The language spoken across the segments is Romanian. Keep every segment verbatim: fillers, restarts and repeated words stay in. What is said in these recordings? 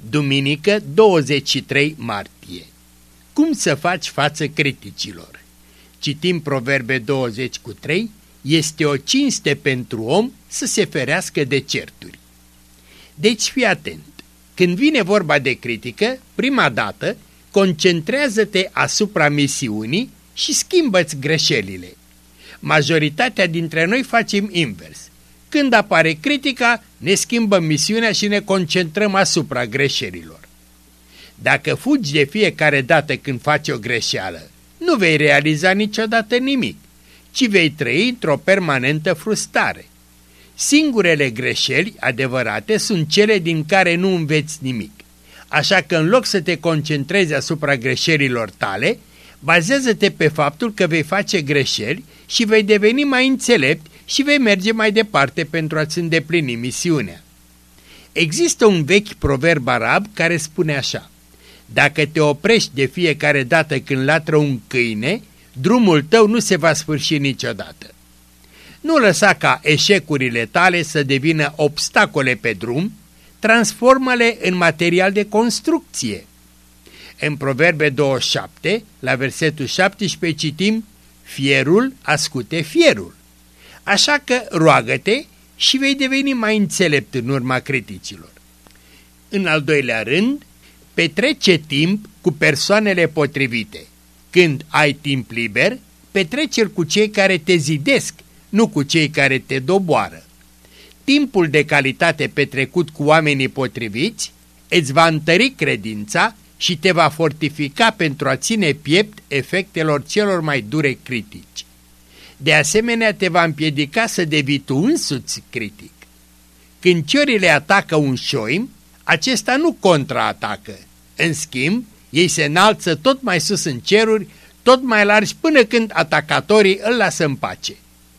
Duminică, douăzeci și trei martie. Cum să faci față criticilor? Citim Proverbe douăzeci cu trei, este o cinste pentru om să se ferească de certuri. Deci fii atent, când vine vorba de critică, prima dată, concentrează-te asupra misiunii și schimbă-ți greșelile. Majoritatea dintre noi facem invers. Când apare critica, ne schimbăm misiunea și ne concentrăm asupra greșelilor. Dacă fugi de fiecare dată când faci o greșeală, nu vei realiza niciodată nimic, ci vei trăi într-o permanentă frustrare. Singurele greșeli adevărate sunt cele din care nu înveți nimic. Așa că în loc să te concentrezi asupra greșelilor tale, bazează-te pe faptul că vei face greșeli și vei deveni mai înțelept și vei merge mai departe pentru a-ți îndeplini misiunea. Există un vechi proverb arab care spune așa: dacă te oprești de fiecare dată când latră un câine, drumul tău nu se va sfârși niciodată. Nu lăsa ca eșecurile tale să devină obstacole pe drum, transformă-le în material de construcție. În Proverbe douăzeci și șapte, la versetul șaptesprezece, citim: fierul ascute fierul. Așa că roagă-te și vei deveni mai înțelept în urma criticilor. În al doilea rând, petrece timp cu persoanele potrivite. Când ai timp liber, petrece-l cu cei care te zidesc, nu cu cei care te doboară. Timpul de calitate petrecut cu oamenii potriviți îți va întări credința și te va fortifica pentru a ține piept efectelor celor mai dure critici. De asemenea, te va împiedica să devii tu însuți critic. Când ciorile atacă un șoim, acesta nu contraatacă. În schimb, ei se înalță tot mai sus în ceruri, tot mai largi, până când atacatorii îl lasă în pace.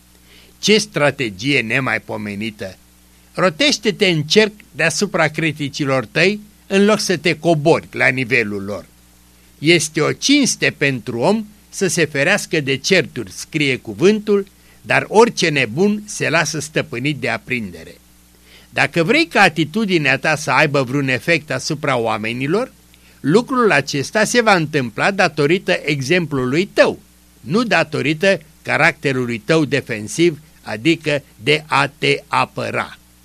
Ce strategie nemaipomenită! Rotește-te în cerc deasupra criticilor tăi, în loc să te cobori la nivelul lor. Este o cinste pentru om să se ferească de certuri, scrie cuvântul, dar orice nebun se lasă stăpânit de aprindere. Dacă vrei ca atitudinea ta să aibă vreun efect asupra oamenilor, lucrul acesta se va întâmpla datorită exemplului tău, nu datorită caracterului tău defensiv, adică de a te apăra.